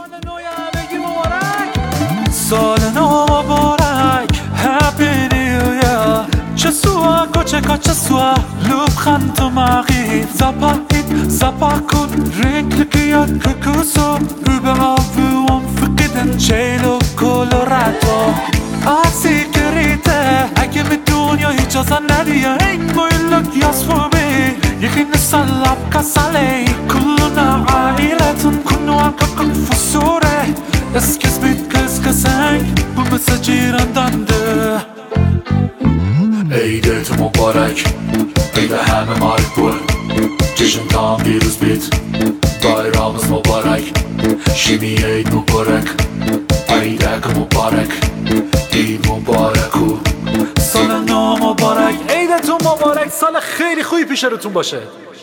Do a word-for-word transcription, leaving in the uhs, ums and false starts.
سال نو مبارک Happy New Year Ce soit coce coce soit لبخند و مغیب Zappa hit Zappa gut Renklikiert Kukuso Überall für umfrieden Cielo colorato Asicurite اگه به دنیا هیچ ازن ندیه این boyunluk yaz för mig يخين السلاب كسالي كلنا عائلة كنا ككل فسورة اسكس بيت كس كسنگ bu mesajıran dandı Eid mübarek Eid همه مارکور جشن tam virüs bit Bayramımız mübarek Şimdi Eid mübarek Eidek mübarek Eid mübarek سال نو مبارک عیدتون مبارک سال خیلی خوبی پیش روتون باشه